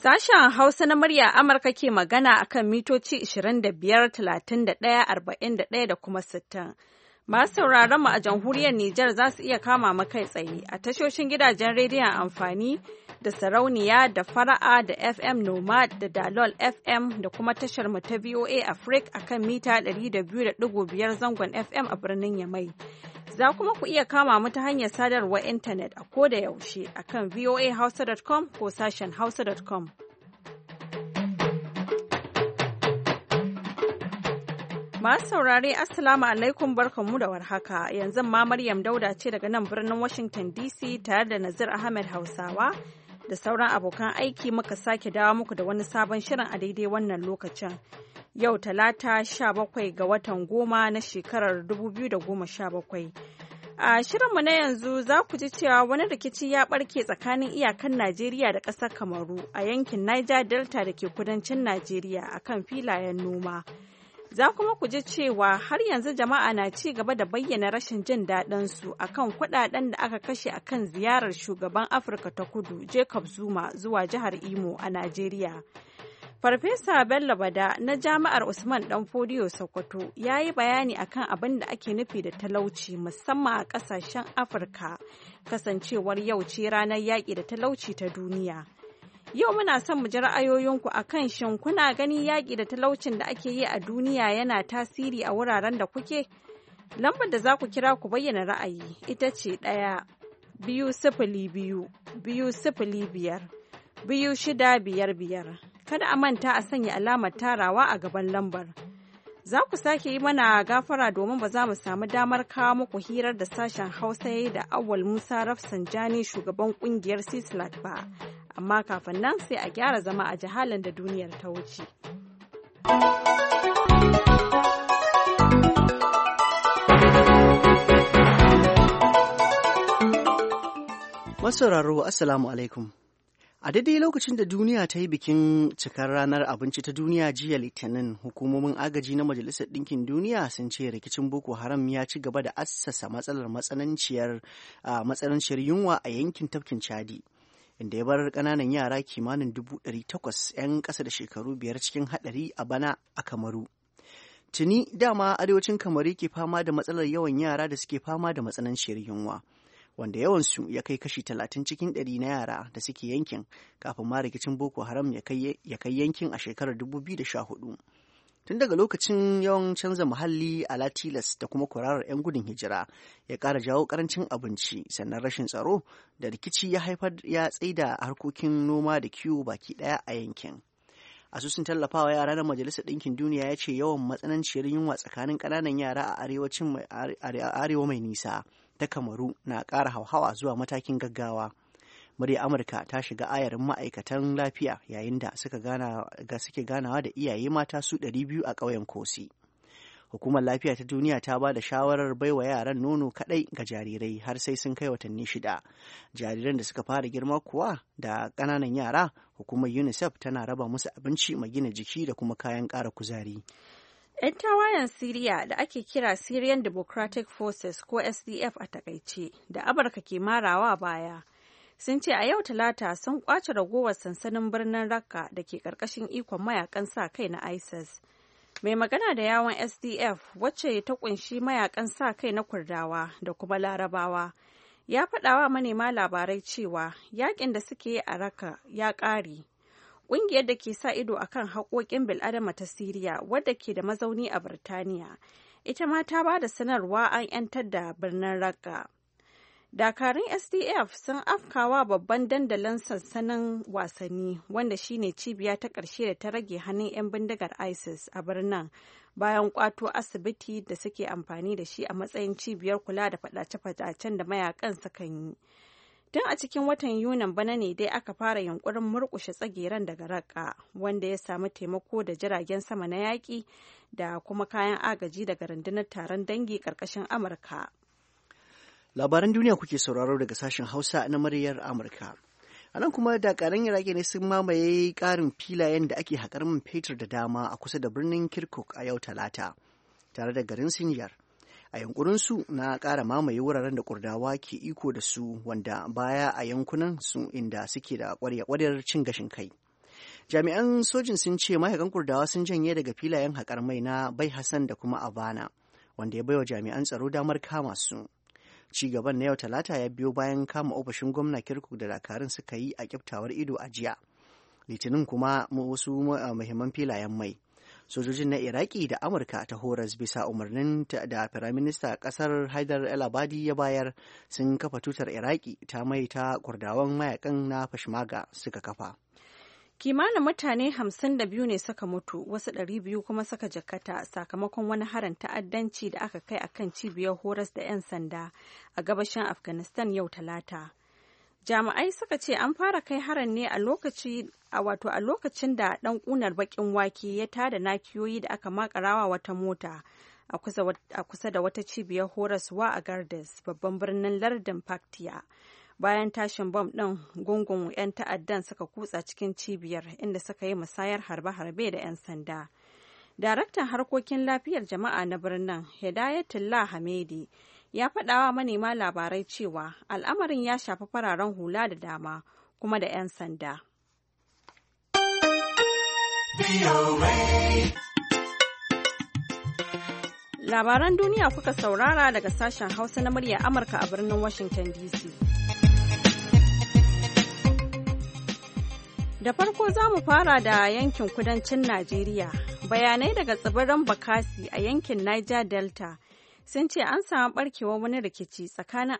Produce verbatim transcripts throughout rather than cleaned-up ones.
Sashen Hausa na murya Amurka ke magana akan mitoci ishirin da biyar, talatin da ɗaya, arba'in da ɗaya da kuma sittin. Masu sauraron mu a jamhuriyar Nijar za su iya kama mu kai tsaye a tashoshin gidajen rediyon amfani da sarauniya da fara'a da F M Nomad da Dalol F M da kuma tashar mu ta V O A Africa akan mita ɗari da biyu da ɗigo biyar zangon F M a birnin Yamai. Za kuma ku iya kama mu ta hanyar sadarwar intanet a koda yaushe akan v o a hausa dot com ko sashen hausa dot com. Masu saurare Assalamu alaikum barkanmu da warhaka. Yanzu ma Maryam Dauda ce daga nan birnin Washington D C tare da Nazir Ahmed Hausawa da sauran abokan aiki muka sake dawo muku da wani sabon shirin a daidai wannan lokacin. Yau Talata sha bakwai ga watan goma na shekarar dubu biyu da goma sha bakwai. A shirinmu na yanzu za ku ji cewa wani rikici ya ɓarke tsakanin iyakan Najeriya da ƙasar Kamaru a yankin Niger Delta da ke kudancin Najeriya akan filayen noma. Za kuma ku ji cewa har yanzu jama'a na ci gaba da bayyana rashin jin daɗinsu a kan kuɗaɗen da aka kashe a kan ziyarar shugaban Afirka ta Kudu Jacob Zuma zuwa jihar Imo a Najeriya. Farfesa Bello Bada na Jami'ar Usman Danfodiyo Sokoto ya yi bayani akan abin da ake nufi da talauci musamman a ƙasashen Afirka, kasancewar yau ce ranar yaƙi da talauci ta duniya. Yau muna son mu ji ra'ayoyinku a kan shin kuna gani yaƙi da talaucin da ake yi a duniya yana tasiri a wuraren da kuke? Lambar da za ku kira ku bayyana ra'ayi ita ce ɗaya biyu sifili biyu biyu sifili biyar biyu shida biyar biyar. Kada a manta a sanya alamar tarawa a gaban lambar. Za ku sake yi mana gafara domin ba za mu samu damar kawo muku hirar da sashen Hausa ya da Awwal Musa Rafsanjani shugaban kungiyar Sislak ba. Amma kafin nan sai a gyara zama a jihalin da duniyar ta wuce. Masauraro, Assalamu alaikum. A daidai lokacin da duniya ta yi bikin cikar ranar abinci ta duniya jiya Litinin, hukumomin agaji na Majalisar Ɗinkin Duniya sun ce rikicin Boko Haram ya ci gaba da assasa matsalar matsananciyar yunwa a yankin tafkin Chadi, inda ya bar ƙananan yara kimanin dubu ɗari takwas 'yan ƙasa da shekaru biyar cikin haɗari a bana a Kamaru. Tuni dama arewacin Kamaru ke fama da matsalar yawan yara da suke fama da matsananciyar yunwa, wanda yawansu ya kai kashi talatin cikin ɗari na yara da suke yankin kafin ma rikicin Boko Haram ya kai yankin a shekarar dubu biyu da sha hudu. Tun daga lokacin yawan canza muhalli a Latilas da kuma kwararar 'yan gudun hijira ya ƙara jawo ƙarancin abinci, sannan rashin tsaro da rikici ya haifar ya tsaida harkokin noma da kiwo baki ɗaya a yankin. Asusun tallafawa yara na Majalisar Ɗinkin Duniya ya ce yawan matsananciyar yunwa tsakanin ƙananan yara a arewacin arewa mai nisa ta Kamaru na ƙara hauhawa zuwa matakin gaggawa. Murya Amurka ta shiga ayarin ma'aikatan lafiya yayin da suka gana ga suke ganawa da iyaye mata su ɗari biyu a ƙauyen Kosi. Hukumar Lafiya ta Duniya ta ba da shawarar baiwa yaran nono kaɗai ga jarirai har sai sun kai watanni shida. Jariran da suka fara girma kuwa da ƙananan yara, hukumar UNICEF tana raba musu abinci mai gina jiki da kuma kayan ƙara kuzari. 'Yan tawayen Siriya da ake kira Syrian Democratic Forces ko S D F a takaice da Amurka ke marawa baya sun ce a yau Talata sun kwace ragowar sansanin birnin Raqqa da ke ƙarƙashin ikon mayakan sa kai na ISIS. Mai magana da yawon S D F wacce ta kunshi mayakan sa kai na Kurdawa da kuma Larabawa ya faɗawa manema labarai cewa yakin da suke yi a Raqqa ya ƙare. Ƙungiyar da ke sa ido akan haƙoƙin bil'adama ta Siriya wadda ke da mazauni a Birtaniya ita ma ta ba da sanarwa an 'yantar da birnin Raqqa. Dakarun S D F sun afkawa babban dandalin sansanin wasanni wanda shine cibiya ta ƙarshe da ta rage hannun 'yan bindigar ISIS a birnin bayan ƙwato asibiti da suke amfani da shi a matsayin cibiyar kula da faɗace-faɗacen da mayakan sukan yi. Tun a cikin watan Yunin bana ne dai aka fara yunkurin murƙushe tsageren daga Raqqa wanda ya samu taimako da jiragen sama na yaƙi da kuma kayan agaji daga rundunar taron dangi ƙarƙashin Amurka. Labaran duniya kuke sauraro daga sashen Hausa na muryar Amurka. A nan kuma dakarun Iraki ne sun mamaye ƙarin filayen da ake haƙar man fetur da dama a kusa da birnin Kirkuk a yau Talata, tare da garin Sinjar. A yankurinsu na ƙara mamaye wuraren da Kurdawa ke iko da su wanda baya a yankunan su inda suke da ƙwarya-ƙwaryar cin gashin kai. Jami'an sojin sun ce mayakan Kurdawa sun janye daga filayen haƙar mai na Bai Hassan da kuma Abana, wanda ya baiwa jami'an tsaro damar kama su. Ci gaban na yau Talata ya biyo bayan kama ofishin gwamna Kirkuk da dakarun suka yi a kyaftawar ido a jiya. Litinin kuma wasu muhimman filayen mai. Sojojin na Iraki da Amurka ta horas bisa umarnin da Firaminista ƙasar Haidar el-Abadi ya bayar sun kafa tutar Iraki ta mai ta Kurdawan mayakan na Peshmerga suka kafa. Kimanin mutane hamsin da biyu ne suka mutu, wasu ɗari biyu kuma suka jikkata sakamakon wani harin ta'addanci da aka kai akan cibiyar horas da 'yan sanda a gabashin Afghanistan yau Talata. Jami'ai suka ce an fara kai harin ne a lokaci a wato a lokacin da ɗan ƙunar baƙin wake ya tada nakiyoyi da aka makarawa wata mota a kusa da wata cibiyar horaswa a Gardas, babban birnin lardin Paktiya. Bayan tashin bom ɗin, gungun 'yan ta'addan suka kutsa cikin cibiyar inda suka yi musayar harbe-harbe da 'yan sanda. Daraktan harkokin lafiyar jama'a na birnin, Hidayatullah Hamedi, ya faɗawa manema labarai cewa al'amarin ya shafi fararen hula da dama kuma da 'yan sanda. Labaran duniya kuka saurara daga sashen Hausa na murya Amurka a birnin Washington D C. Da farko za mu fara da yankin kudancin Najeriya. Bayanai daga tsibirin Bakasi a yankin Niger Delta sun ce an samu barkewar wani rikici tsakanin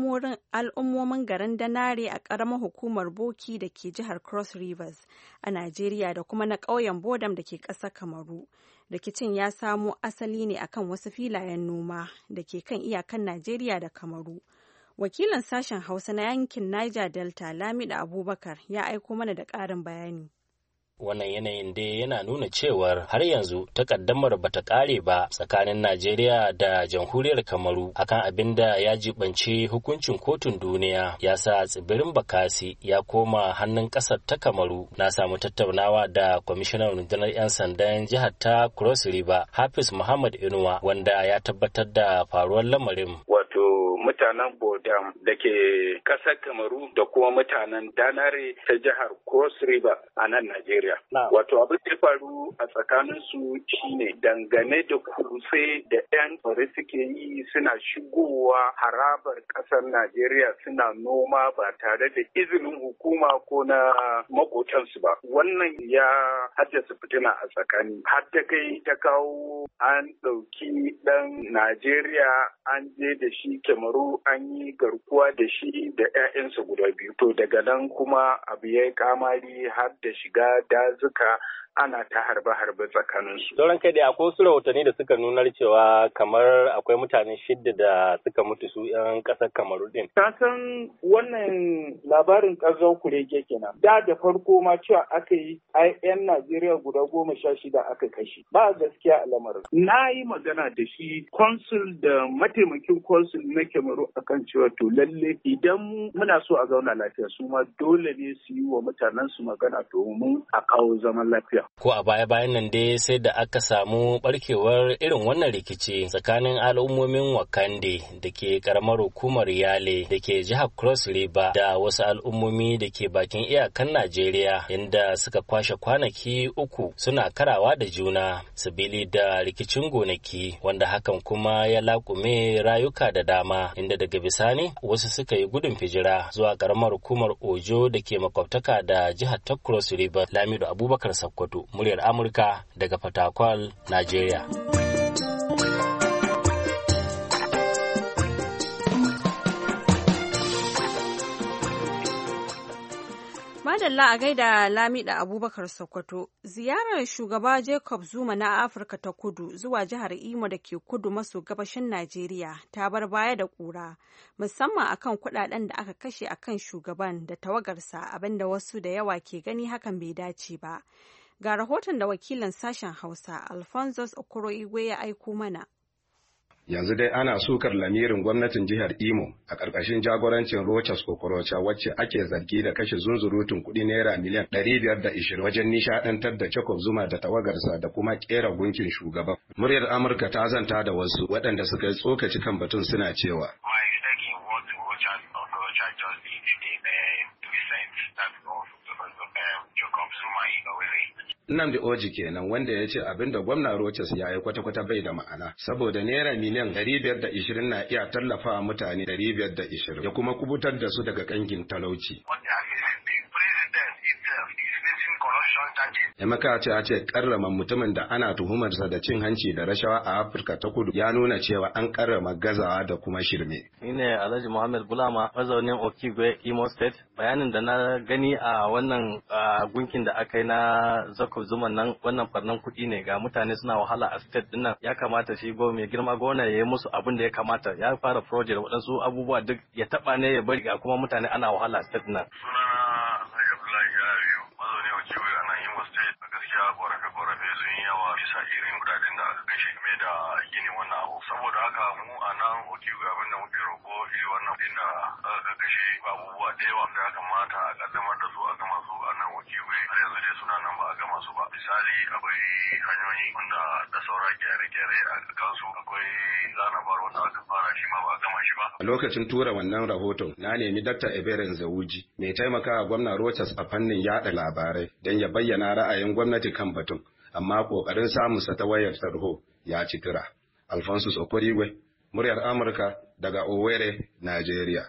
al'ummomin garin Danare a ƙaramar hukumar Boki da ke jihar Cross Rivers a Najeriya da kuma na ƙauyen Bodam da ke ƙasar Kamaru. Rikicin ya samo asali ne akan wasu filayen noma da ke kan iyakan Najeriya da Kamaru. Wakilin sashen Hausa na yankin Niger Delta Lamida Abubakar ya aiko mana da ƙarin bayani. Wannan yanayin dai yana nuna cewar har yanzu takaddamar bata kare ba tsakanin Najeriya da jamhuriyar Kamaru akan abin da ya jibanci hukuncin kotun duniya ya sa tsibirin Bakasi ya koma hannun kasar ta Kamaru. Na samu tattaunawa da kwamishinan rundunar 'yan sandan jihar ta Cross River Hafiz Muhammad Inuwa wanda ya tabbatar da faruwar lamarin. Wato mutanen Bodam da ke kasar Kamaru da kuma mutanen Danare ta jihar Cross River a nan Najeriya. Wato abin da ya faru a tsakanin su shine dangane da kutse da 'yan tsare suke yi suna shigowa harabar kasar Najeriya suna noma ba tare da izinin hukuma ko na makotansu ba. Wannan ya haddasa fitina a tsakani. Har ta kai ta kawo an ɗauki ɗan Najeriya an je da shi Kamaru an yi garkuwa da shi da 'ya'yansa guda biyu. To daga nan kuma abu ya yi kamari har da shiga dazuka ana ta harbe-harbe tsakaninsu. Sauran kai da akwai wasu rahotanni da suka nunar cewa kamar akwai mutane shidda da suka mutu su 'yan ƙasar Kamaru din. Ka san wannan labarin ƙarzon kurege kenan. Da da farko ma cewa aka yi ai 'yan Najeriya guda goma sha shida aka kashe. Ba gaskiya a lamarin. Na yi magana da shi konsul da mataimakin konsul na Kamaru akan cewa to lalle idan muna so a zauna lafiya su ma dole ne su yi wa mutanen su magana domin a kawo zaman lafiya. Ko a baya-bayan nan dai sai da aka samu barkewar irin wannan rikici tsakanin al'ummomin Wakande da ke karamar hukumar Yale da ke jihar Cross River da wasu al'ummomi da ke bakin iyakan Najeriya inda suka kwashe kwanaki uku suna karawa da juna sabili da rikicin gonaki wanda hakan kuma ya laƙume rayuka da dama inda daga bisani wasu suka yi gudun hijira zuwa karamar hukumar Ojo da ke makwabtaka da jihar ta Cross River. Lamido Abubakar Sakkwato, muryar Amurka daga Fatakwal, Najeriya. Madalla a gaida Lamida Abubakar Sokoto. Ziyarar shugaba Jacob Zuma na Afirka ta Kudu zuwa jihar Imo da ke kudu maso gabashin Najeriya ta bar baya da ƙura, musamman akan kuɗaɗen da aka kashe akan shugaban da tawagarsa, abinda wasu da yawa ke gani hakan bai dace ba. Ga rahoton da wakilin sashen Hausa Alphonsus Okoro Igwe ya aiko mana. Yanzu dai ana sukar lamirin gwamnatin jihar Imo a ƙarƙashin jagorancin Rochas Okorocha wacce ake zargi da kashe zunzurutun kuɗi naira miliyan ɗari biyar da ishirin wajen nishaɗantar da Jacob Zuma da tawagarsa da kuma ƙera gunkin shugaban. Muryar Amurka ta zanta da wasu waɗanda suka yi tsokaci kan batun suna cewa. Nnamdi Oji kenan wanda ya ce abin da gwamna Rochas ya yi kwata-kwata bai da ma'ana saboda naira miliyan ɗari biyar da ishirin na iya tallafa mutane ɗari biyar da ishirin ya kuma kubutar da su daga kangin talauci. Emeka ce a ce karrama mutumin da ana tuhumarsa da cin hanci da rashawa a Afirka ta Kudu ya nuna cewa an karrama gazawa da kuma shirme. Ni ne Alhaji Muhammad Bulama mazaunin Okigwe Imo State. Bayanin da na gani a wannan gunkin da aka yi na Jacob Zuma nan wannan farnan kuɗi ne ga mutane suna wahala a state din nan. Ya kamata shi go mai girma gona ya yi musu abin da ya kamata. Ya fara project waɗansu abubuwa duk ya taɓa ne ya bari ga kuma mutane ana wahala a state din nan. irin kudaden da aka kashe game da gini wannan abu saboda haka mu a nan Okigwe abin da muke roƙo iri wannan din da aka kashe abubuwa da yawa da ya kamata a kaddamar da su a gama su a nan Okigwe har yanzu dai suna nan ba a gama su ba misali akwai hanyoyi wanda da sauran gyare-gyare a kansu akwai zanabar wanda aka fara shi ma ba a gama shi ba. A lokacin tura wannan rahoton na nemi Dakta Eberen Zawuji mai taimakawa gwamna Rochas a fannin yada labarai don ya bayyana ra'ayin gwamnati kan batun. Amma ƙoƙarin samunsa ta wayar tarho ya ci tura. Alphonsus Okorigwe, muryar Amurka daga Owerri, Najeriya.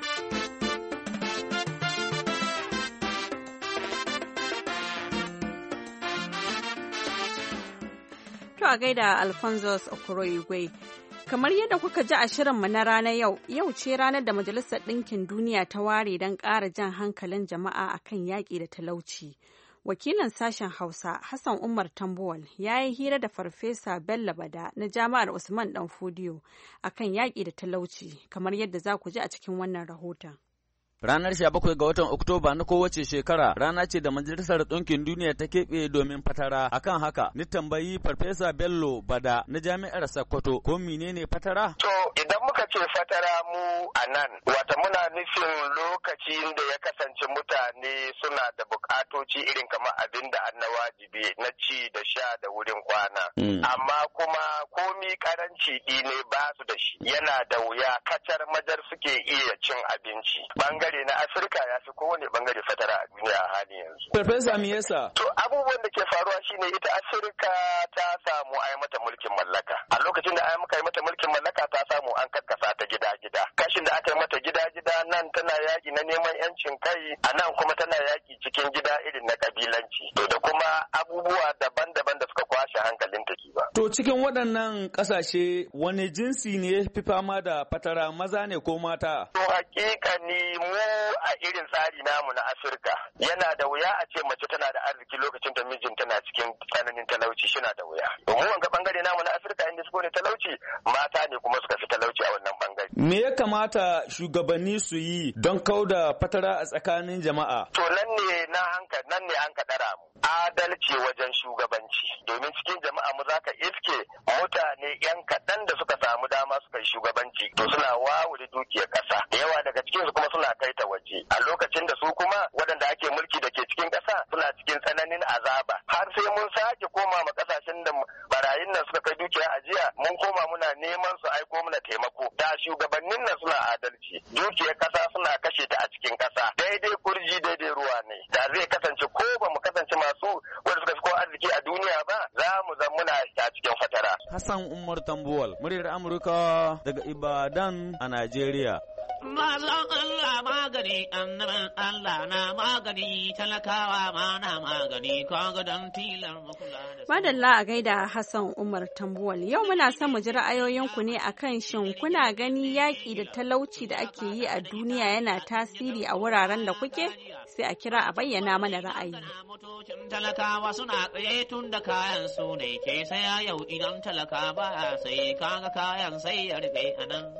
To a gaida Alphonsus Okorigwe. Kamar yadda kuka ji a shirinmu na ranar yau, yau ce ranar da Majalisar Ɗinkin Duniya ta ware don ƙara jan hankalin jama'a akan yaƙi da talauci. Wakilin sashen Hausa Hassan Umar Tambuwal ya yi hira da Farfesa Bello Bada na Jami'ar Usman Dan Fodiyo akan yaƙi da talauci, kamar yadda za ku ji a cikin wannan rahoton. Ranar sha bakwai ga watan Oktoba na kowace shekara rana ce da Majalisar Ɗinkin Duniya ta keɓe domin fatara. Akan haka, ni tambayi Farfesa Bello Bada na Jami'ar Sokoto ko menene fatara? To, idan muka ce fatara mu a nan, wata muna nufin lokacin da ya kasance mutane suna da bukatoci irin kamar abin da an na wajibi na ci da sha da wurin kwana. Mm. Amma kuma komi karanci ne ba su da shi. Yana da wuya kacar majar suke iya cin abinci. Bangare na Afirka ya fi kowane bangare fatara a duniya a hali yanzu. Farfesa me yasa? To abubuwan da ke faruwa shine ita Afirka ta samu ai mata mulkin mallaka. A lokacin da ai muka yi mata mulkin mallaka ta samu an kakkasa ta gida-gida. Kashin da aka yi mata gida-gida nan tana yaki na neman yancin kai, a nan kuma tana yaki cikin gida irin na kabilanci. To da kuma abubuwa daban-daban da suka kwashe hankalin ta ba. To cikin waɗannan ƙasashe wani jinsi ne fi fama da fatara, maza ne ko mata? To hakika ni mu a irin tsari namu na Afirka yana da wuya a ce mace tana da arziki lokacin da mijin tana cikin tsananin talauci, shina da wuya. Domin wanga bangare namu na Afirka inda suka ne talauci mata ne kuma suka fi talauci a wannan bangare. Me ya kamata shugabanni su yi don kauda fatara a tsakanin jama'a? To nan ne na hanka nan ne an kadara mu. Adalci wajen shugabanci domin cikin jama'a mu zaka iske mutane yan kaɗan da suka samu dama suka yi shugabanci to suna wawure dukiyar ƙasa da yawa daga cikin su kuma suna kai ta waje a lokacin da su kuma waɗanda ake mulki da ke cikin ƙasa suna cikin tsananin azaba har sai mun sake koma ma ƙasashen da barayin nan suka kai dukiya ajiya mun koma muna neman su aiko muna taimako da shugabannin nan suna adalci dukiyar ƙasa suna kashe ta a cikin ƙasa daidai kurji daidai ruwa ne da zai kasance ko ba mu kasance masu wanda suka fi ko arziki a duniya ba za mu zan muna a cikin fatara. Hassan Umar Tambuwal, muryar Amurka daga Ibadan a Najeriya. Mazan Allah magani, annaban Allah na magani, talakawa ma na magani, kaga don tilar makula da Madalla a gaida Hassan Umar Tambuwal. Yau muna son mu ji ra'ayoyinku ne akan shin kuna gani yaƙi da talauci da ake yi a duniya yana tasiri a wuraren da kuke? Sai a kira a bayyana mana ra'ayi. Motocin talakawa suna tsaye tun da kayan su ne ke saya yau idan talaka ba sai kaga kayan sai ya rufe a nan.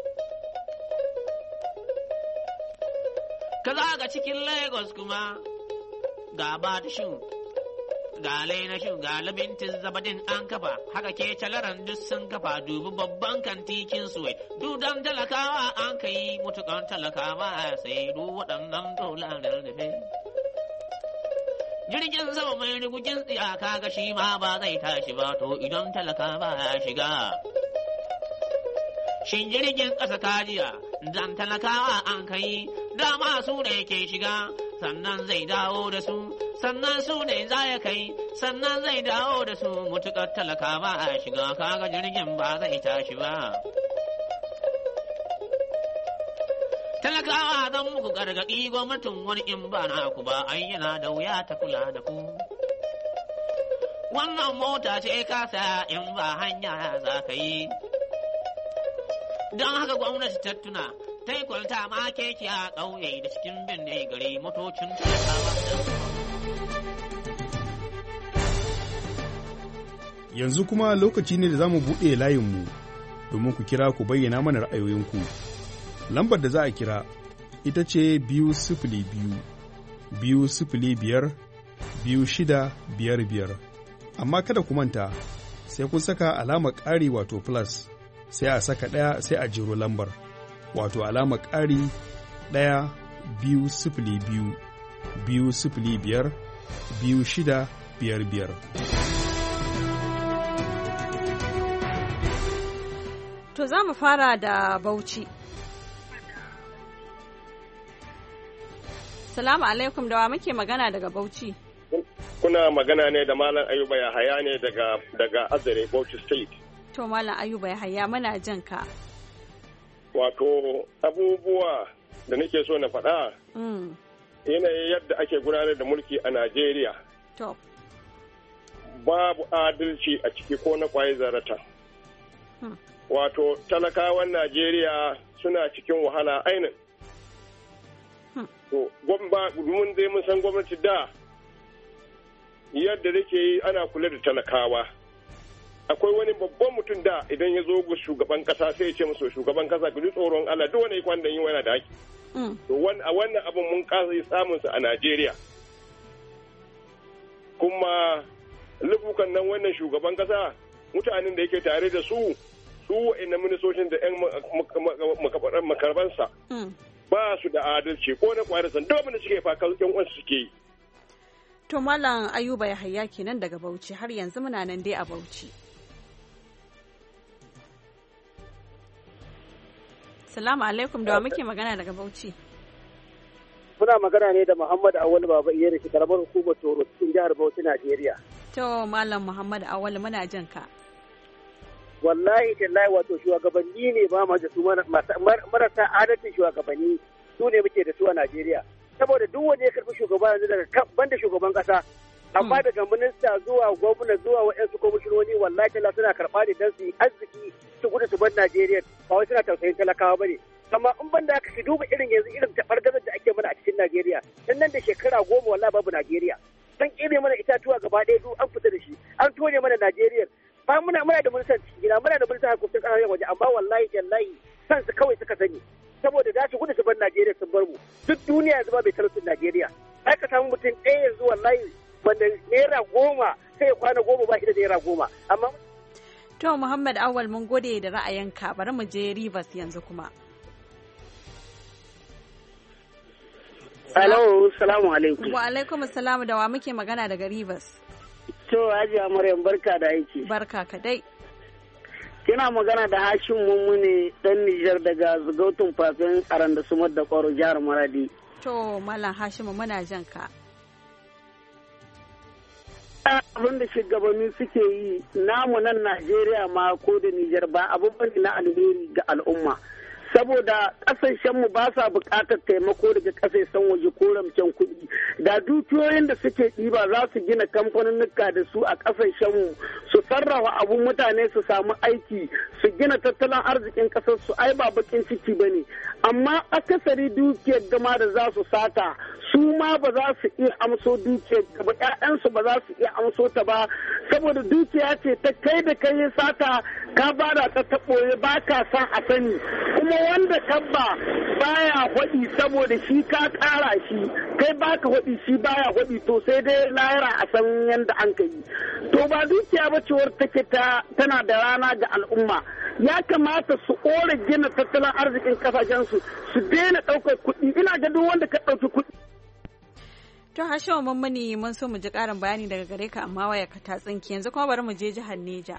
Ka zaga cikin Lagos kuma ga Batishin, ga Lainashin, ga Labintin Zabadin an kafa, haka ke calaran duk sun kafa dubi babban kantikin suwai. Dudan talakawa an ka yi mutukan talakawa sai du waɗannan dolarar nufi. Jirgin sama mai rigugin tsiyaka ga shi ma ba zai tashi ba to idan talakawa ya shiga. Shin jirgin ƙasa kajiya dan talakawa an kai dama su ne ke shiga sannan zai dawo da su sannan su ne za ya kai, sannan zai dawo da su mutuƙar talaka ba a shiga, kaga jirgin ba zai tashi ba. Talakawa zan muku gargaɗi gwamnatin wani in ba na ku ba, ai yana da wuya ta kula da ku. Wannan mota ce kasa in ba hanya za ka yi. Don haka gwamnati ta tuna, ta yi kwalta ma keke a ƙauye da cikin binne gari motocin talakawa. Yanzu kuma lokaci ne da za mu buɗe layinmu domin ku kira ku bayyana mana ra'ayoyinku. Lambar da za a kira ita ce biyu sifili biyu, biyu sifili biyar, biyu shida biyar biyar. Amma kada ku manta, sai kun saka alamar ƙari wato plus, sai a saka ɗaya sai a jero lambar, wato alamar ƙari ɗaya biyu sifili biyu, biyu sifili biyar, biyu shida biyar biyar. To za mu fara da Bauchi. Salamu alaikum, da wa muke magana daga Bauchi? Kuna magana ne da Malam Ayuba Yahaya ne daga daga Azare, Bauchi State. To Malam Ayuba Yahaya muna jin ka. Wato abubuwa da nake so na faɗa. Mm. Yanayin yadda ake gudanar da mulki a Najeriya. To. Babu adalci a ciki ko na kwaye zarata. Hmm. Wato talakawan Najeriya suna cikin wahala ainin. To, mun dai mun san gwamnati da yadda da ke yi ana kula da talakawa. Akwai wani babban mutum da idan ya zo ga shugaban kasa sai ya ce musu shugaban kasa ku ji tsoron Allah duk wani kwan da yi wani da haki. To a wannan abin mun kasa samun sa a Najeriya. Kuma lubukan nan wannan shugaban kasa mutanen da yake tare da su su wa'annan ministocin da 'yan makarbansa. Ba su da adalci ko na kwarisan domin da suke fakar yan uwansu suke yi. To Malam Ayuba Yahaya kenan daga Bauchi, har yanzu muna nan dai a Bauchi. Salamu alaikum, da wa muke magana daga Bauchi? Muna magana ne da Muhammad Awal Baba iya da karamar hukumar Toro cikin jihar Bauchi, Najeriya. To Malam Muhammad Awal muna jin ka. Wallahi tallahi wato shugabanni ne ba ma da su marasa adalcin shugabanni su ne muke da su a Najeriya. Saboda duk wanda ya karbi shugaba yanzu daga banda shugaban kasa amma daga minista zuwa gwamna zuwa wa'yansu komishinoni wallahi tallahi suna karɓa ne don su yi arziki su gudu su bar Najeriya ba wai suna tausayin talakawa ba ne. Amma in banda aka shi duba irin yanzu irin taɓargazar da ake mana a cikin Najeriya dan nan da shekara goma wallahi babu Najeriya. San ƙire mana itatuwa gaba ɗaya duk an fita da shi an tone mana Najeriya. Ba muna muna da ministan cikin gida muna da ministan harkokin ƙasashen waje amma wallahi tallahi san su kawai suka sani saboda za su gudu su bar Najeriya sun bar mu duk duniya yanzu ba bai talaucin Najeriya ai ka samu mutum ɗaya yanzu wallahi wanda naira goma sai ya kwana goma ba shi da naira goma amma to Muhammad Awal mun gode da ra'ayinka bari mu je Rivers yanzu kuma. Hello, salamu alaikum. Wa alaikum assalam, da wa muke magana daga Rivers? To, Hajiya Maryam barka da aiki. Barka ka dai. Kina magana da Hashim Mummune dan Nijar daga Zugautun Fafin Aranda Sumar da Kwaro jihar Maradi. To, Mallam Hashim muna jan ka. Abin da shugabanni suke yi namu nan Najeriya ma ko da Nijar ba abin bane na alheri ga al'umma. Saboda ƙasashenmu ba sa buƙatar taimako daga ƙasashen waje ko ramcen kuɗi da dukiyoyin da suke ɗiba za su gina kamfaninnika da su a ƙasashenmu su sarrafa abun mutane su samu aiki su gina tattalin arzikin ƙasar su ai ba bakin ciki ba ne amma akasari dukiyar gama da za su sata su ma ba za su iya amso dukiyar ba ƴaƴansu ba za su iya amso ta ba saboda dukiya ce ta kai da kai sata ka bada ta taɓoye ba ka san a sani kuma wanda tabba baya hwaɗi saboda shi ka ƙara shi kai baka hwaɗi shi baya hwaɗi to sai dai lahira a san yadda an ka yi to ba dukiya ba cewar take ta tana da rana ga al'umma ya kamata su ƙora gina tattalin arzikin kasashensu su daina ɗaukar kuɗi ina ga duk wanda ka ɗauki kuɗi. To Hashimu Mummuni mun so mu ji ƙarin bayani daga gare ka amma waya ka ta tsinki yanzu kuma bari mu je jihar Neja.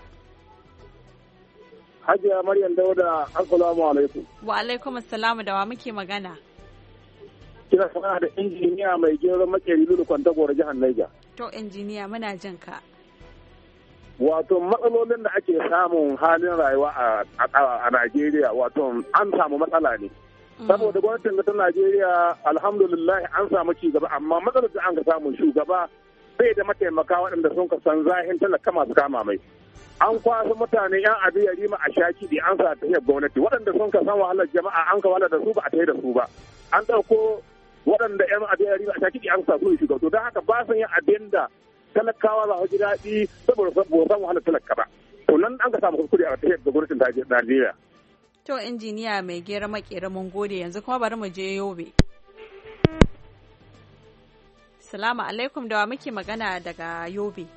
Hajiya Maryam Dauda, assalamu alaikum. Wa alaikum assalamu da wa muke magana. kina sana da injiniya mai gero makeri lulu kwantagoro jihar Niger. To injiniya muna jin ka. Wato matsalolin da ake samun halin rayuwa a Najeriya wato an samu matsala ne. Saboda gwamnatin ta Najeriya alhamdulillah an samu ci gaba amma matsalar da an ka samu shugaba bai da mataimaka waɗanda sun ka san zahin talaka masu kama mai. An kwasa mutane yan abin ya rima a shaki da an sa tafiyar gwamnati waɗanda sun ka san wahalar jama'a an ka wahalar da su ba a tayi da su ba. An ɗauko waɗanda yan abin ya rima a shaki da an sa su ne shugaba. To don haka ba san yin abin da talakawa za su ji daɗi saboda saboda san wahalar talaka ba. To nan an ka samu kuskure a tafiyar da gwamnatin Najeriya. To injiniya mai gera makera mun gode yanzu kuma bari mu je Yobe. Salamu alaikum da wa muke magana daga Yobe.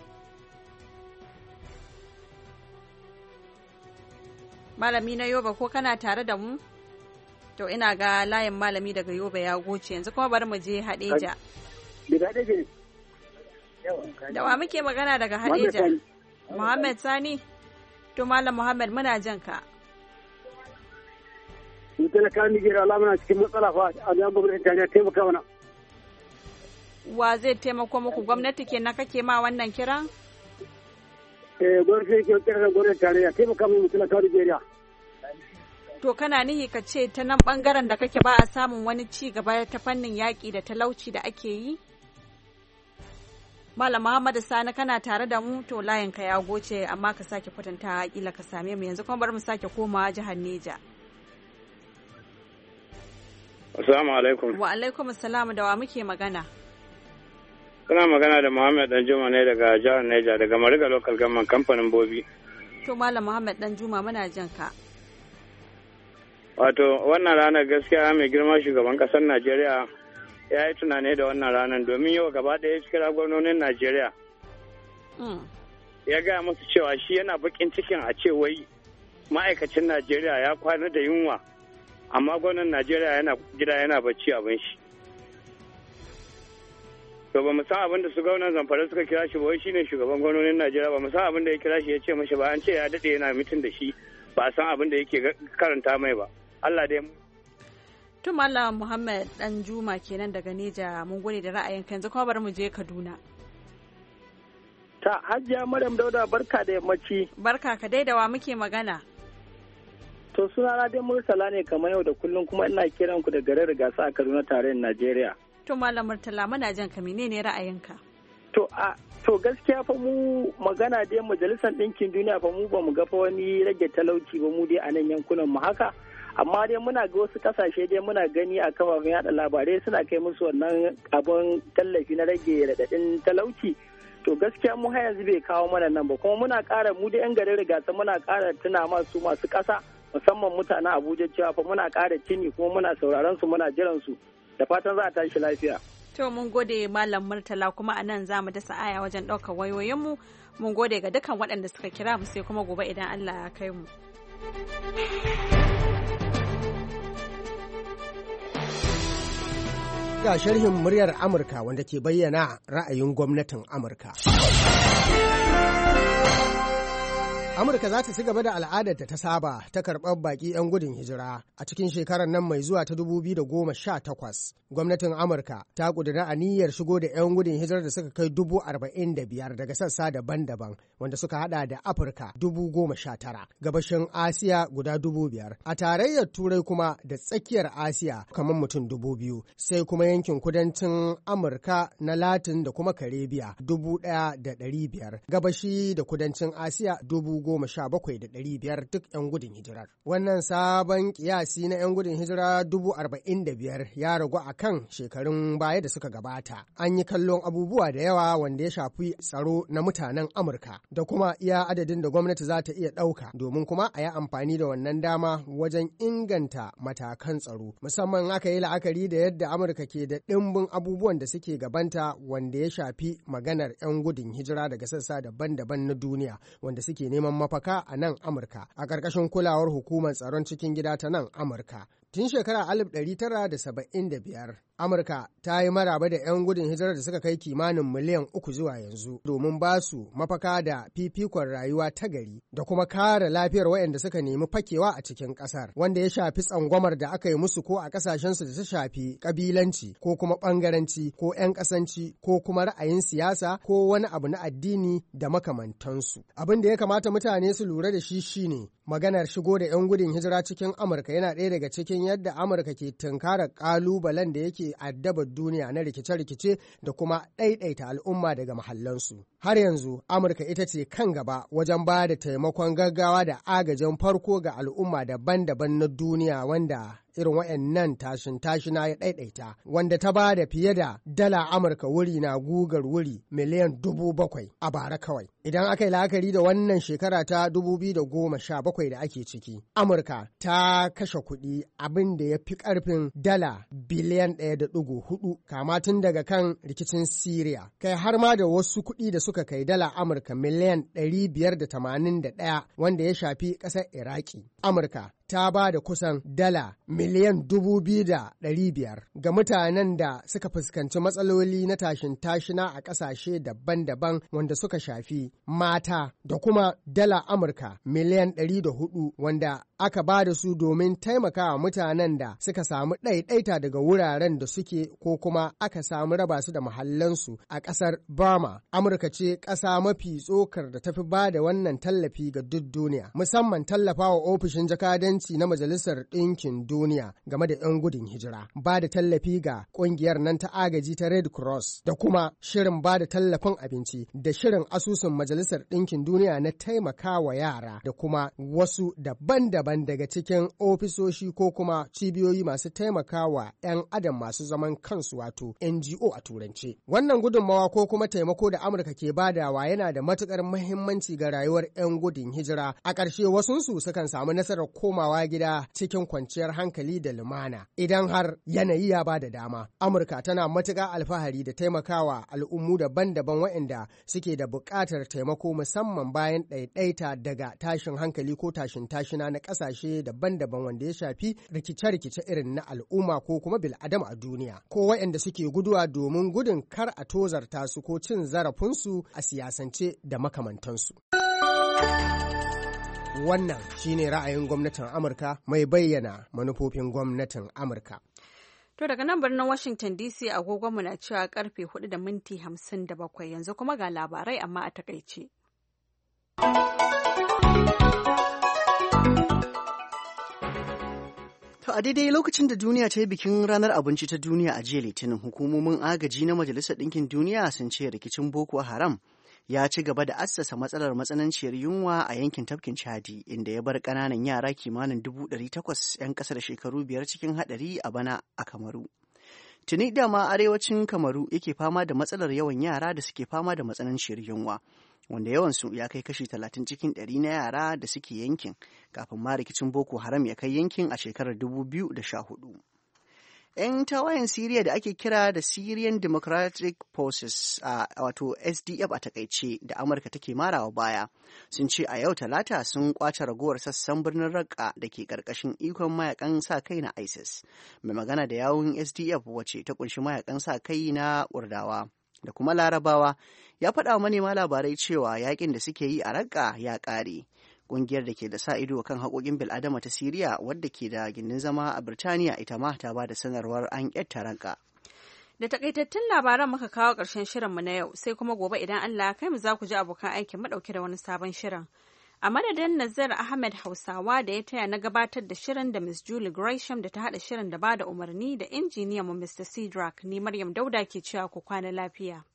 Malami na Yobe ko kana tare da mu? To ina ga layin malami daga Yobe ya goce yanzu kuma bari mu je Hadeja. Da wa muke magana daga Hadeja? Muhammad Sani. To Malam Muhammad muna jan ka. Mu talaka Nigeria Allah muna cikin matsala fa a ga gwamnati ta taimaka mana. Wa zai taimako muku gwamnati kenan kake ma wannan kiran? Eh gwamnati ke kiran gwamnati tarayya taimaka mu talaka Nigeria. To kana nihi ka ce ta nan bangaren da kake ba a samun wani ci gaba ta fannin yaƙi da talauci da ake yi? Malam Muhammadu Sani kana tare da mu to layin ka ya goce amma ka sake kwatanta kila ka same mu yanzu kuma bari mu sake komawa jihar Neja. Assalamu alaikum. Wa alaikum assalamu da wa muke magana? Kuna magana da Muhammad Danjuma ne daga jihar Neja daga Mariga Local Government kamfanin Bobi. To Malam Muhammad Danjuma muna jin ka. Wato wannan ranar gaskiya mai girma shugaban kasar Najeriya ya yi tunani da wannan ranar domin yau gaba ɗaya kira gwamnonin Najeriya. Ya gaya musu cewa shi yana bakin cikin a ce wai ma'aikacin Najeriya ya kwana da yunwa amma gwamnan Najeriya yana gida yana bacci abin shi. To ba mu san abin da su gwamnan Zamfara suka kira shi ba wai shine shugaban gwamnonin Najeriya ba mu san abin da ya kira shi ya ce mashi ba an ce ya dade yana mitin da shi ba a san abin da yake karanta mai ba. Allah dai To Malam Muhammad Danjuma kenan daga Neja mun gode da ra'ayinka yanzu kuma bari mu je Kaduna. Ta Hajiya Maryam Dauda barka da yammaci. Barka ka dai da wa muke magana. To sunana dai Murtala ne kamar yau da kullum kuma ina kiran ku da garin Rigasa a Kaduna tarayyar Najeriya. To Malam Murtala muna jan ka menene ra'ayinka? To a to gaskiya fa mu magana dai Majalisar Ɗinkin Duniya fa mu ba mu ga fa wani rage talauci ba mu dai a nan yankunan mu haka. Amma dai muna ga wasu kasashe dai muna gani a kafafen yada labarai suna kai musu wannan abun tallafi na rage raɗaɗin talauci. To gaskiya mu har yanzu bai kawo mana nan ba kuma muna ƙara mu da 'yan garin Rigasa muna ƙara tuna masu masu ƙasa musamman mutanen Abuja cewa fa muna ƙara cini kuma muna sauraron su muna jiran su da fatan za a tashi lafiya. To mun gode Malam Murtala kuma a nan za mu dasa aya wajen ɗaukar wayoyinmu mun gode ga dukkan waɗanda suka kira mu sai kuma gobe idan Allah ya kai mu. Ga sharhin muryar Amurka wanda ke bayyana ra'ayin gwamnatin Amurka. Amurka za ta ci gaba da al'adar ta saba ta karɓar baƙi 'yan gudun hijira a cikin shekarar nan mai zuwa ta dubu biyu da goma sha takwas. Gwamnatin Amurka ta ƙudiri aniyar shigo da 'yan gudun hijirar da suka kai dubu arba'in da biyar daga sassa daban-daban wanda suka hada da Afirka dubu goma sha tara, gabashin Asiya guda dubu biyar, a tarayyar Turai kuma da tsakiyar Asiya kamar mutum dubu biyu, sai kuma yankin kudancin Amurka na Latin da kuma Karibiya dubu ɗaya da ɗari biyar, gabashi da kudancin Asiya dubu goma sha bakwai da ɗari biyar duk 'yan gudun hijirar. Wannan sabon kiyasi na 'yan gudun hijira dubu arba'in da biyar ya ragu a kan shekarun baya da suka gabata. An yi kallon abubuwa da yawa wanda ya shafi tsaro na mutanen Amurka da kuma iya adadin da gwamnati za ta iya ɗauka domin kuma a yi amfani da wannan dama wajen inganta matakan tsaro. Musamman aka yi la'akari da yadda Amurka ke da ɗimbin abubuwan da suke gabanta wanda ya shafi maganar 'yan gudun hijira daga sassa daban-daban na duniya wanda suke neman mafaka a nan Amurka a ƙarƙashin kulawar hukumar tsaron cikin gida ta nan Amurka. Tun shekara alif ɗari tara da saba'in da biyar Amurka ta yi maraba da 'yan gudun hijirar da suka kai kimanin miliyan uku zuwa yanzu domin ba su mafaka da fifikon rayuwa ta gari da kuma kare lafiyar waɗanda suka nemi fakewa a cikin ƙasar, wanda ya shafi tsangwamar da aka yi musu ko a ƙasashensu da ta shafi ƙabilanci ko kuma ɓangaranci ko 'yan ƙasanci ko kuma ra'ayin siyasa ko wani abu na addini da makamantansu. Abin da ya kamata mutane su lura da shi shine maganar shigo da 'yan gudun hijira cikin Amurka yana ɗaya daga cikin yadda Amurka ke tunkarar ƙalubalen da yake addabar duniya na rikice-rikice da kuma ɗaiɗaita al'umma daga mahallansu. Har yanzu Amurka ita ce kan gaba wajen ba da taimakon gaggawa da agajin farko ga al'umma daban-daban na duniya, wanda irin waɗannan tashin tashina ya ɗaiɗaita, wanda ta ba da fiye da dala Amurka wuri na gugar wuri miliyan dubu bakwai a bara kawai. Idan aka yi la'akari da wannan shekara ta dubu biyu da goma sha bakwai da ake ciki, Amurka ta kashe kuɗi abin da ya fi ƙarfin dala biliyan ɗaya da ɗigo hudu, kama tun daga kan rikicin Siriya, kai har ma da wasu kuɗi da suka kai dala Amurka miliyan ɗari biyar da tamanin da ɗaya wanda ya shafi ƙasar Iraki. Amurka ta ba da kusan dala miliyan dubu biyu da ɗari biyar ga mutanen da suka fuskanci matsaloli na tashin tashina a ƙasashe daban-daban wanda suka shafi mata, da kuma dala Amurka miliyan ɗari da hudu wanda aka ba da su domin taimakawa mutanen da suka samu ɗaiɗaita daga wuraren da suke ko kuma aka samu raba su da mahallansu a ƙasar Burma. Amurka ce ƙasa mafi tsokar da tafi ba da wannan tallafi ga duk duniya, musamman tallafawa ofishin jakadanci na Majalisar Ɗinkin Duniya game da 'yan gudun hijira, ba da tallafi ga ƙungiyar nan ta agaji ta Red Cross, da kuma shirin ba da tallafin abinci da shirin asusun Majalisar Ɗinkin Duniya na taimakawa yara, da kuma wasu daban-daban daga cikin ofisoshi ko kuma cibiyoyi masu taimakawa 'yan adam masu zaman kansu, wato N G O a turance. Wannan gudunmawa ko kuma taimako da Amurka ke badawa yana da matukar muhimmanci ga rayuwar 'yan gudun hijira. A ƙarshe wasunsu sukan samu nasarar komawa gida cikin kwanciyar hankali da lumana idan har yanayi ya bada dama. Amurka tana matuƙar alfahari da taimakawa al'ummu daban-daban waɗanda suke da buƙatar taimako, musamman bayan ɗaiɗaita daga tashin hankali ko tashin tashina na ƙasashe daban-daban wanda ya shafi rikice-rikice irin na al'umma ko kuma bil'adama a duniya, ko waɗanda suke guduwa domin gudun kar a tozarta su ko cin zarafinsu a siyasance da makamantansu. Wannan shine ra'ayin gwamnatin Amurka mai bayyana manufofin gwamnatin Amurka. To daga nan birnin Washington D C agogonmu na cewa karfe hudu da minti hamsin da bakwai, yanzu kuma ga labarai amma a takaice. To a daidai lokacin da duniya ta yi bikin ranar abinci ta duniya a jiya Litinin, hukumomin agaji na Majalisar Ɗinkin Duniya sun ce rikicin Boko Haram ya ci gaba da assasa matsalar matsananciyar yunwa a yankin tafkin Chadi, inda ya bar ƙananan yara kimanin dubu ɗari takwas 'yan ƙasa da shekaru biyar cikin haɗari a bana a Kamaru. Tuni dama arewacin Kamaru yake fama da matsalar yawan yara da suke fama da matsananciyar yunwa, wanda yawansu ya kai kashi talatin cikin ɗari na yara da suke yankin, kafin ma rikicin Boko Haram ya kai yankin a shekarar dubu biyu da sha hudu. 'Yan tawayen Siriya da ake kira da Syrian Democratic Forces a wato S D F a takaice da Amurka take marawa baya sun ce a yau Talata sun kwace ragowar sassan birnin Raqqa da ke karkashin ikon mayakan sa kai na ISIS. Mai magana da yawun S D F wace ta kunshi mayakan sa kai na Kurdawa da kuma Larabawa ya faɗa wa manema labarai cewa yakin da suke yi a Raqqa ya ƙare. Ƙungiyar da ke da sa ido kan haƙoƙin bil'adama ta Siriya, wadda ke da gindin zama a Birtaniya, ita ma ta ba da sanarwar an ƙyatta Raqqa. Da takaitattun labaran muka kawo ƙarshen shirinmu na yau, sai kuma gobe idan Allah kai mu za ku ji abokan aikin mu ɗauke da wani sabon shirin. A madadin Nazir Ahmed Hausawa da ya taya na gabatar da shirin, da Miss Julie Gresham da ta haɗa shirin da ba da umarni, da injiniyan mu Mister Cedric, ni Maryam Dauda ke cewa ku kwana lafiya.